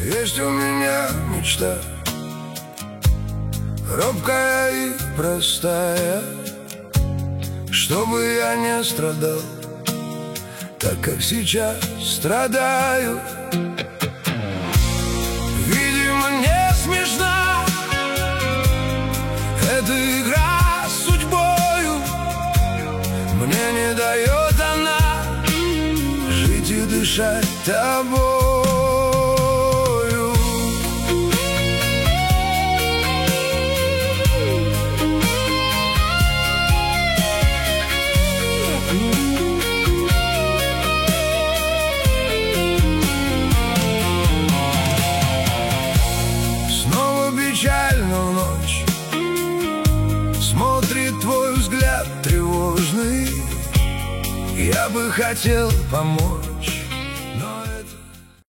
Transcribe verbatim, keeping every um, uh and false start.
Есть у меня мечта, робкая и простая, чтобы я не страдал так, как сейчас страдаю. Видимо, не смешна эта игра с судьбою, мне не дает она жить и дышать тобою. Печальную ночь смотрит твой взгляд тревожный. Я бы хотел помочь,